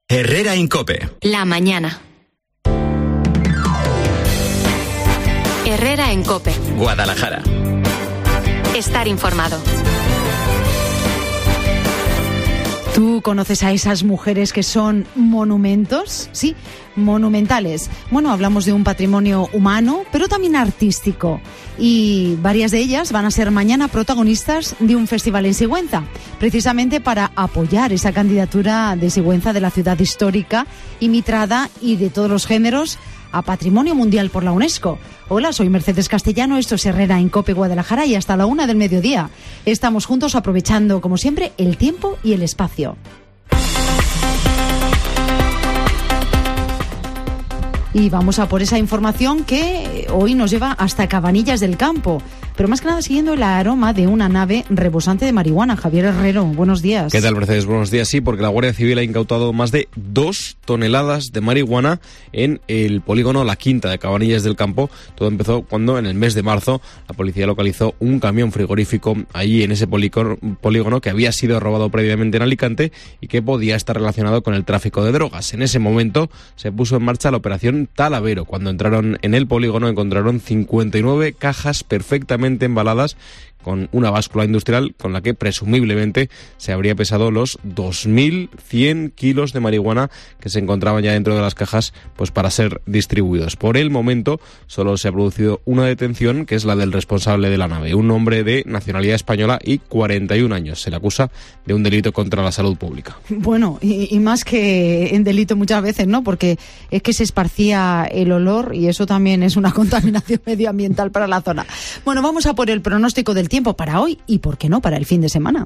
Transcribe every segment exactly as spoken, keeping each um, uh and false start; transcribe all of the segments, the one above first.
Herrera en COPE. La mañana. Herrera en COPE. Guadalajara. Estar informado. ¿Tú conoces a esas mujeres que son monumentos? Sí, monumentales. Bueno, hablamos de un patrimonio humano, pero también artístico. Y varias de ellas van a ser mañana protagonistas de un festival en Sigüenza, precisamente para apoyar esa candidatura de Sigüenza, de la ciudad histórica y mitrada y de todos los géneros, a Patrimonio Mundial por la UNESCO. Hola, soy Mercedes Castellano, esto es Herrera en COPE Guadalajara y hasta la una del mediodía. Estamos juntos aprovechando, como siempre, el tiempo y el espacio. Y vamos a por esa información que hoy nos lleva hasta Cabanillas del Campo, pero más que nada siguiendo el aroma de una nave rebosante de marihuana. Javier Herrero, buenos días. ¿Qué tal, Mercedes? Buenos días. Sí, porque la Guardia Civil ha incautado más de dos toneladas de marihuana en el polígono La Quinta de Cabanillas del Campo. Todo empezó cuando en el mes de marzo la policía localizó un camión frigorífico allí en ese polígono, polígono que había sido robado previamente en Alicante y que podía estar relacionado con el tráfico de drogas. En ese momento se puso en marcha la operación Talavero. Cuando entraron en el polígono encontraron cincuenta y nueve cajas perfectamente embaladas con una báscula industrial con la que presumiblemente se habría pesado los dos mil cien kilos de marihuana que se encontraban ya dentro de las cajas, pues para ser distribuidos. Por el momento solo se ha producido una detención, que es la del responsable de la nave, un hombre de nacionalidad española y cuarenta y un años. Se le acusa de un delito contra la salud pública. Bueno, y, y más que en delito muchas veces, ¿no? Porque es que se esparcía el olor y eso también es una contaminación medioambiental para la zona. Bueno, vamos a por el pronóstico del tiempo para hoy y, ¿por qué no?, para el fin de semana.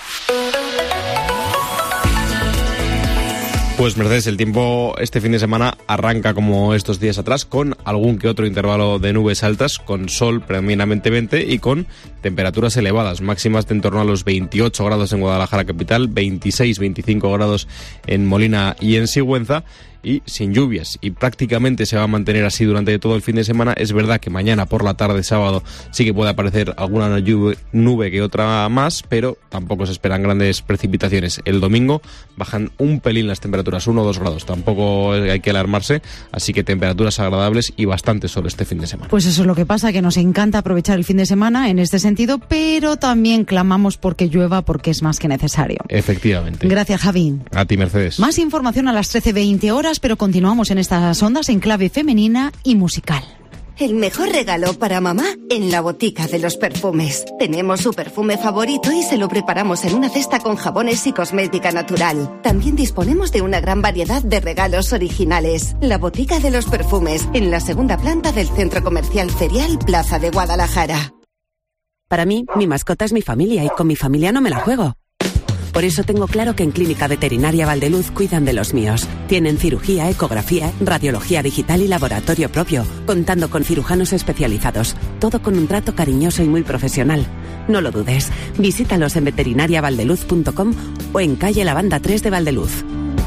Pues Mercedes, el tiempo este fin de semana arranca como estos días atrás, con algún que otro intervalo de nubes altas, con sol predominantemente y con temperaturas elevadas, máximas de en torno a los veintiocho grados en Guadalajara capital, veintiséis veinticinco grados en Molina y en Sigüenza, y sin lluvias, y prácticamente se va a mantener así durante todo el fin de semana. Es verdad que mañana por la tarde, sábado, sí que puede aparecer alguna nube que otra más, pero tampoco se esperan grandes precipitaciones. El domingo bajan un pelín las temperaturas, uno o dos grados, tampoco hay que alarmarse, así que temperaturas agradables y bastante sol este fin de semana. Pues eso es lo que pasa, que nos encanta aprovechar el fin de semana en este sentido, pero también clamamos porque llueva, porque es más que necesario. Efectivamente. Gracias, Javi. A ti, Mercedes. Más información a las trece veinte horas, pero continuamos en estas ondas en clave femenina y musical. El mejor regalo para mamá en la Botica de los Perfumes. Tenemos su perfume favorito y se lo preparamos en una cesta con jabones y cosmética natural. También disponemos de una gran variedad de regalos originales. La Botica de los Perfumes, en la segunda planta del Centro Comercial Ferial Plaza de Guadalajara. Para mí, mi mascota es mi familia y con mi familia no me la juego. Por eso tengo claro que en Clínica Veterinaria Valdeluz cuidan de los míos. Tienen cirugía, ecografía, radiología digital y laboratorio propio, contando con cirujanos especializados. Todo con un trato cariñoso y muy profesional. No lo dudes. Visítalos en veterinaria valdeluz punto com o en calle Lavanda tres de Valdeluz.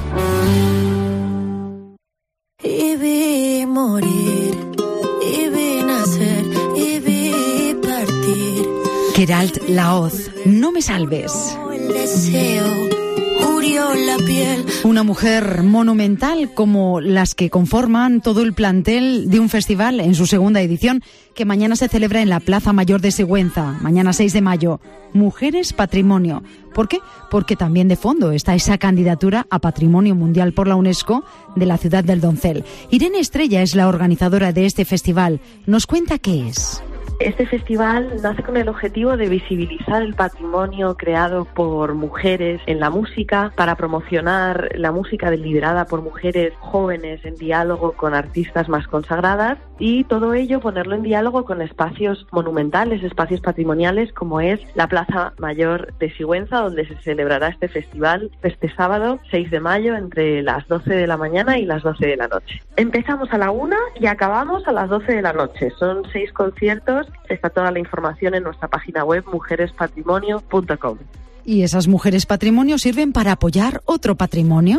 Y vi morir, y vi nacer, y vi partir. Queralt Laoz, no me salves. El deseo murió la piel. Una mujer monumental como las que conforman todo el plantel de un festival en su segunda edición que mañana se celebra en la Plaza Mayor de Sigüenza, mañana seis de mayo. Mujeres Patrimonio. ¿Por qué? Porque también de fondo está esa candidatura a Patrimonio Mundial por la UNESCO de la ciudad del Doncel. Irene Estrella es la organizadora de este festival. Nos cuenta qué es. Este festival nace con el objetivo de visibilizar el patrimonio creado por mujeres en la música, para promocionar la música liderada por mujeres jóvenes en diálogo con artistas más consagradas, y todo ello ponerlo en diálogo con espacios monumentales, espacios patrimoniales como es la Plaza Mayor de Sigüenza, donde se celebrará este festival este sábado seis de mayo entre las doce de la mañana y las doce de la noche. Empezamos a la una y acabamos a las doce de la noche. Son seis conciertos. Está toda la información en nuestra página web mujeres patrimonio punto com. ¿Y esas mujeres patrimonio sirven para apoyar otro patrimonio?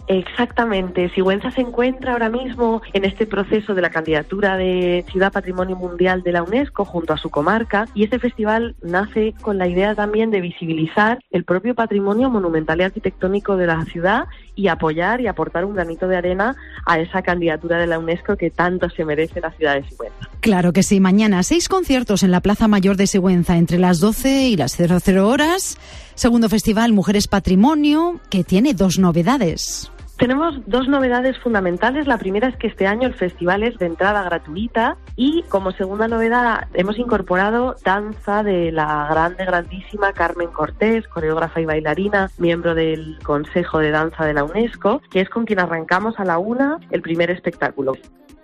Exactamente. Sigüenza se encuentra ahora mismo en este proceso de la candidatura de Ciudad Patrimonio Mundial de la UNESCO junto a su comarca, y este festival nace con la idea también de visibilizar el propio patrimonio monumental y arquitectónico de la ciudad y apoyar y aportar un granito de arena a esa candidatura de la UNESCO que tanto se merece la ciudad de Sigüenza. Claro que sí. Mañana seis conciertos en la Plaza Mayor de Sigüenza entre las doce y las cero cero horas. Segundo festival Mujeres Patrimonio, que tiene dos novedades. Tenemos dos novedades fundamentales. La primera es que este año el festival es de entrada gratuita, y como segunda novedad hemos incorporado danza de la grande, grandísima Carmen Cortés, coreógrafa y bailarina, miembro del Consejo de Danza de la UNESCO, que es con quien arrancamos a la una el primer espectáculo.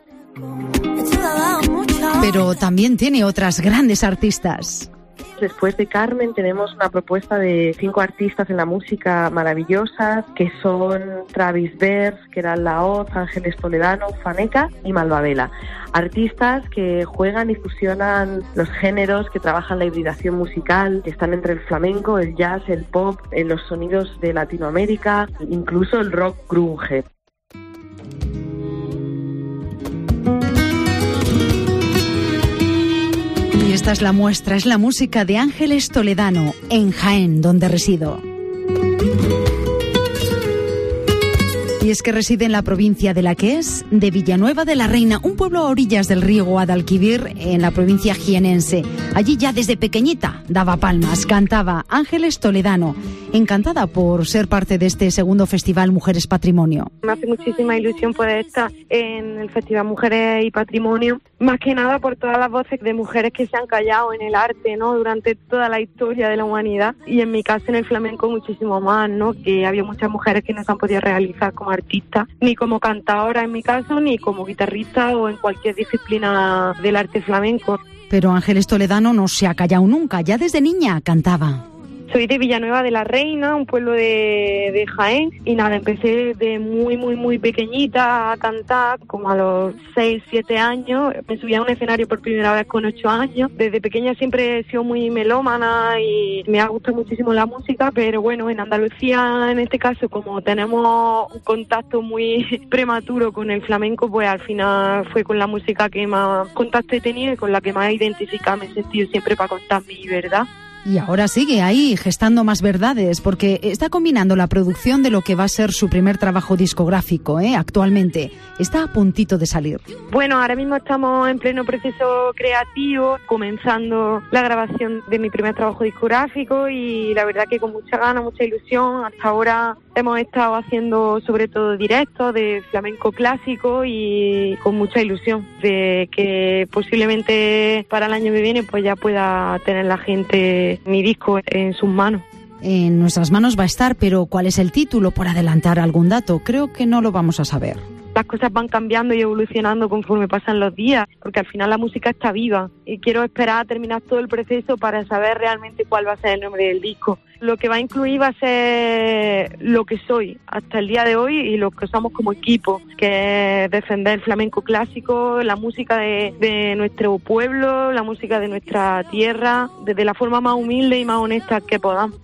Pero también tiene otras grandes artistas. Después de Carmen tenemos una propuesta de cinco artistas en la música maravillosas, que son Travis Bertz, Keral Laoz, Ángeles Toledano, Faneca y Malvavela. Artistas que juegan y fusionan los géneros, que trabajan la hibridación musical, que están entre el flamenco, el jazz, el pop, en los sonidos de Latinoamérica, incluso el rock grunge. Y esta es la muestra, es la música de Ángeles Toledano, en Jaén, donde resido. Y es que reside en la provincia de la que es, de Villanueva de la Reina, un pueblo a orillas del río Guadalquivir, en la provincia jienense. Allí ya desde pequeñita daba palmas, cantaba. Ángeles Toledano, encantada por ser parte de este segundo festival Mujeres Patrimonio. Me hace muchísima ilusión poder estar en el Festival Mujeres y Patrimonio, más que nada por todas las voces de mujeres que se han callado en el arte, ¿no?, durante toda la historia de la humanidad, y en mi caso en el flamenco muchísimo más, ¿no?, que había muchas mujeres que no se han podido realizar como artistas, ni como cantadora en mi caso, ni como guitarrista o en cualquier disciplina del arte flamenco. Pero Ángeles Toledano no se ha callado nunca, ya desde niña cantaba. Soy de Villanueva de la Reina, un pueblo de, de Jaén, y nada, empecé de muy, muy, muy pequeñita a cantar, como a los seis, siete años. Me subí a un escenario por primera vez con ocho años. Desde pequeña siempre he sido muy melómana y me ha gustado muchísimo la música, pero bueno, en Andalucía, en este caso, como tenemos un contacto muy prematuro con el flamenco, pues al final fue con la música que más contacto he tenido y con la que más identificada me he sentido siempre para contar mi verdad. Y ahora sigue ahí, gestando más verdades, porque está combinando la producción de lo que va a ser su primer trabajo discográfico, ¿eh? Actualmente. Está a puntito de salir. Bueno, ahora mismo estamos en pleno proceso creativo, comenzando la grabación de mi primer trabajo discográfico, y la verdad que con mucha gana, mucha ilusión. Hasta ahora hemos estado haciendo sobre todo directos de flamenco clásico y con mucha ilusión de que posiblemente para el año que viene pues ya pueda tener la gente mi disco en sus manos. En nuestras manos va a estar, pero ¿cuál es el título? Por adelantar algún dato, creo que no lo vamos a saber. Las cosas van cambiando y evolucionando conforme pasan los días, porque al final la música está viva y quiero esperar a terminar todo el proceso para saber realmente cuál va a ser el nombre del disco. Lo que va a incluir va a ser lo que soy hasta el día de hoy y lo que somos como equipo, que es defender el flamenco clásico, la música de, de nuestro pueblo, la música de nuestra tierra, desde la forma más humilde y más honesta que podamos.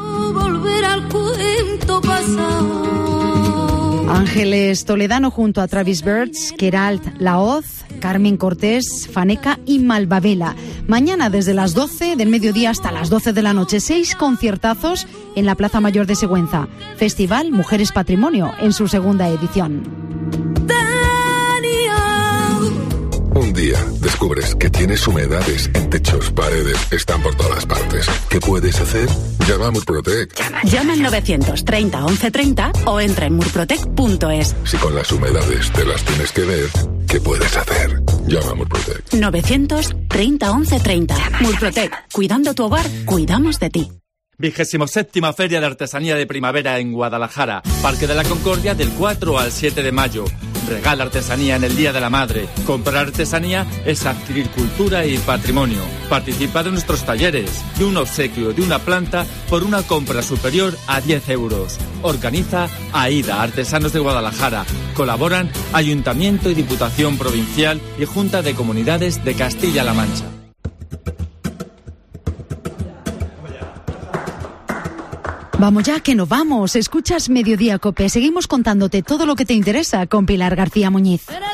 Volver al cuento pasado. Ángeles Toledano junto a Travis Bertz, Keral Laoz, Carmen Cortés, Faneca y Malvavela. Mañana desde las doce del mediodía hasta las doce de la noche, seis conciertazos en la Plaza Mayor de Sigüenza. Festival Mujeres Patrimonio en su segunda edición. Un día descubres que tienes humedades en techos, paredes, están por todas partes. ¿Qué puedes hacer? Llama a Murprotec. Llama al novecientos treinta once treinta o entra en murprotec punto es. Si con las humedades te las tienes que ver, ¿qué puedes hacer? Llama a Murprotec. novecientos treinta once treinta. Murprotec. Cuidando tu hogar, cuidamos de ti. Vigésimo séptima Feria de Artesanía de Primavera en Guadalajara. Parque de la Concordia del cuatro al siete de mayo. Regala artesanía en el Día de la Madre. Comprar artesanía es adquirir cultura y patrimonio. Participa de nuestros talleres y un obsequio de una planta por una compra superior a diez euros. Organiza AIDA, Artesanos de Guadalajara. Colaboran Ayuntamiento y Diputación Provincial y Junta de Comunidades de Castilla-La Mancha. Vamos ya, que nos vamos. Escuchas Mediodía Cope. Seguimos contándote todo lo que te interesa con Pilar García Muñiz.